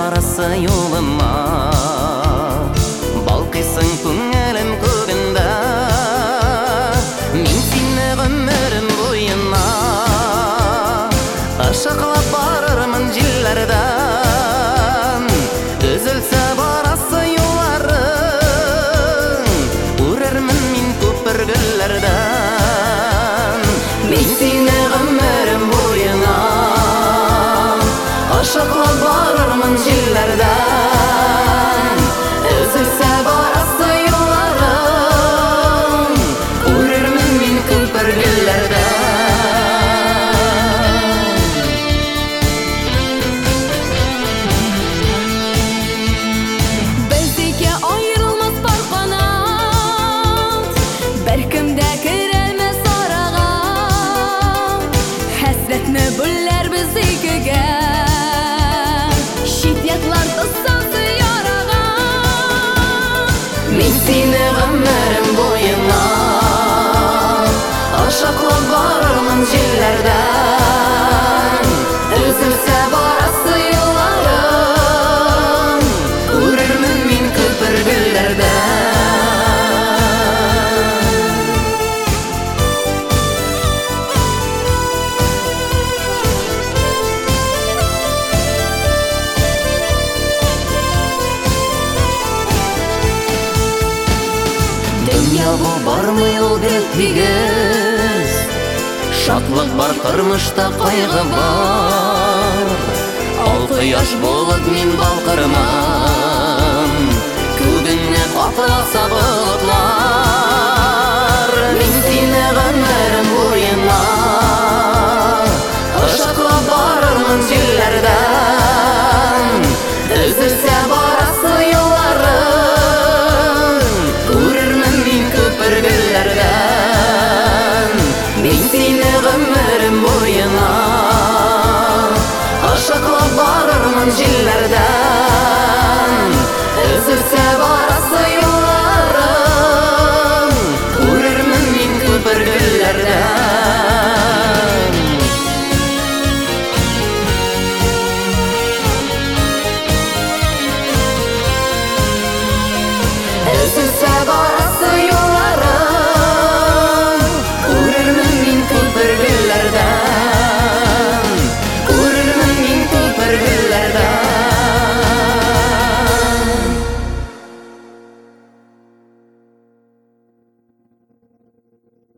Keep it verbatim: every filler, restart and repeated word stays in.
барасы юлыма, балқисың күңелім көгінде, мен сені ғұмырым бойына ышықлап барырмын жиллерден, үзілсе барасы юларың, үрермін мен көпіргілерден. Мен сені ғұмырым бойына ышықлап барырмын жиллерден, үзілсе барасы юларың, үрермін мен көпіргілерден. Біздеке айырылмас бар қанат, бәркімде кірелмес араға, хәсретні бүлләр біз екіге, шитятлар тұссасы яраға. Мен сені ғұмырым бойына ышықлап барырмын жерлерден, үзілсе барасы юларың, көрермін мен көпіргілерден. Dünya bu barmı yol бетпегіз, шатлық бар тұрмышта қайғы бар, ал құяш болып мен балқырмын.